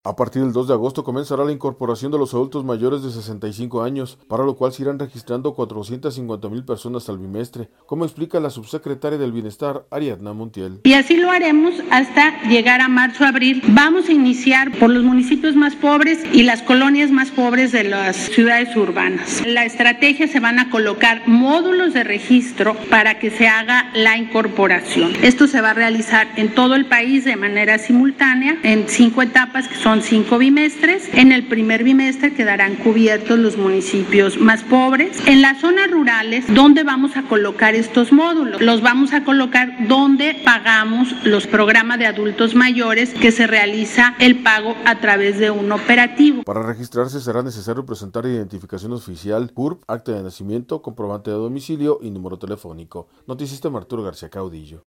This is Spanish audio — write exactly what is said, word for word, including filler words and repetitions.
A partir del dos de agosto comenzará la incorporación de los adultos mayores de sesenta y cinco años, para lo cual se irán registrando cuatrocientas cincuenta mil personas al bimestre, como explica la subsecretaria del Bienestar, Ariadna Montiel. Y así lo haremos hasta llegar a marzo-abril. Vamos a iniciar por los municipios más pobres y las colonias más pobres de las ciudades urbanas. La estrategia se van a colocar módulos de registro para que se haga la incorporación. Esto se va a realizar en todo el país de manera simultánea, en cinco etapas que son Son cinco bimestres. En el primer bimestre quedarán cubiertos los municipios más pobres. En las zonas rurales, ¿dónde vamos a colocar estos módulos? Los vamos a colocar donde pagamos los programas de adultos mayores, que se realiza el pago a través de un operativo. Para registrarse será necesario presentar identificación oficial, C U R P, acta de nacimiento, comprobante de domicilio y número telefónico. Noticista Arturo García Caudillo.